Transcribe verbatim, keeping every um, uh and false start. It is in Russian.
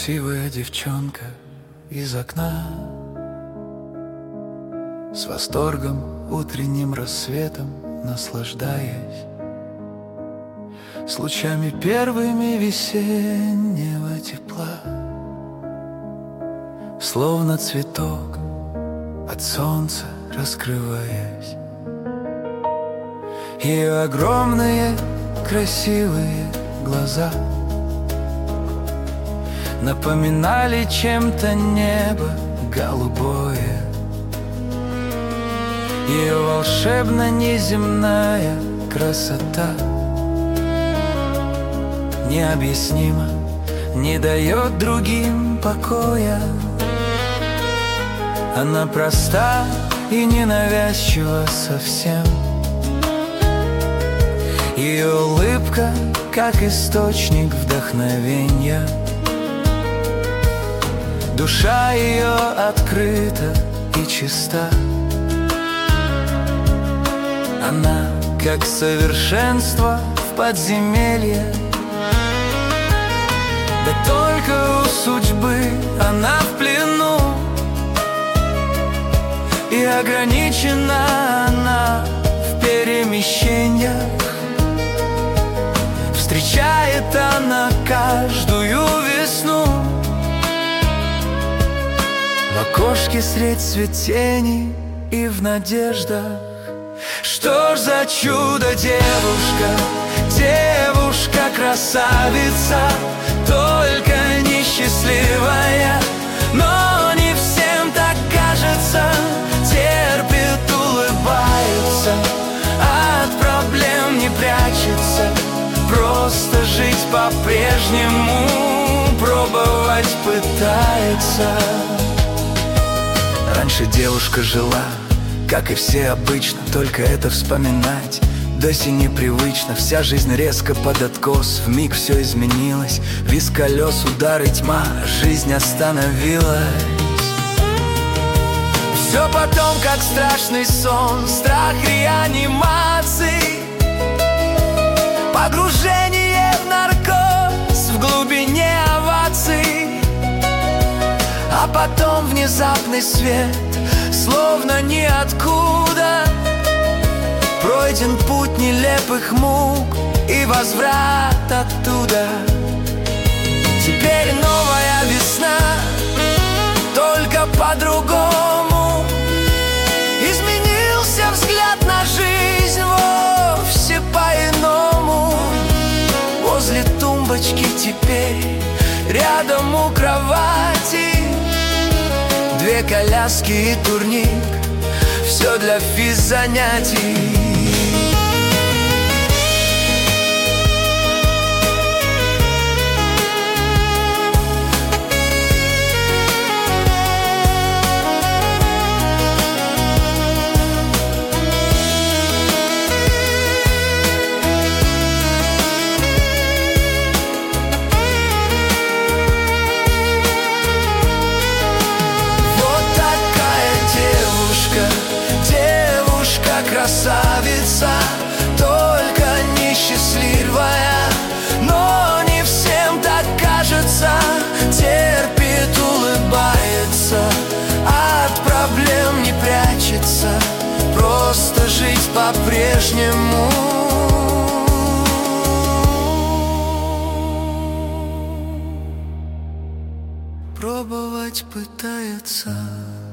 красивая девчонка из окна, с восторгом утренним рассветом наслаждаясь, с лучами первыми весеннего тепла, словно цветок от солнца раскрываясь. Ее огромные красивые глаза напоминали чем-то небо голубое. Ее волшебно неземная красота необъяснимо не дает другим покоя. Она проста и ненавязчива совсем. Ее улыбка, как источник вдохновения. Душа ее открыта и чиста. Она, как совершенство в подземелье. Да только у судьбы она в плену, и ограничена она в перемещениях. Встречает она каждую весну в окошке средь цветений и в надеждах. Что ж за чудо девушка, девушка-красавица, только несчастливая, но не всем так кажется. Терпит, улыбается, от проблем не прячется, просто жить по-прежнему пробовать пытается. Раньше девушка жила, как и все обычно, только это вспоминать до сих непривычно. Вся жизнь резко под откос, вмиг все изменилось. Визг колес, удары, тьма, жизнь остановилась. Все потом, как страшный сон, страх реанимации, погружение в наркоз в глубине оваций. А потом внезапный свет, словно ниоткуда, пройден путь нелепых мук и возврат оттуда. Теперь новая весна, только по-другому. Изменился взгляд на жизнь вовсе по-иному. Возле тумбочки теперь, рядом у кровати, две коляски и турник, все для физзанятий. Красавица, только несчастливая, но не всем так кажется. Терпит, улыбается, от проблем не прячется, просто жить по-прежнему пробовать пытается.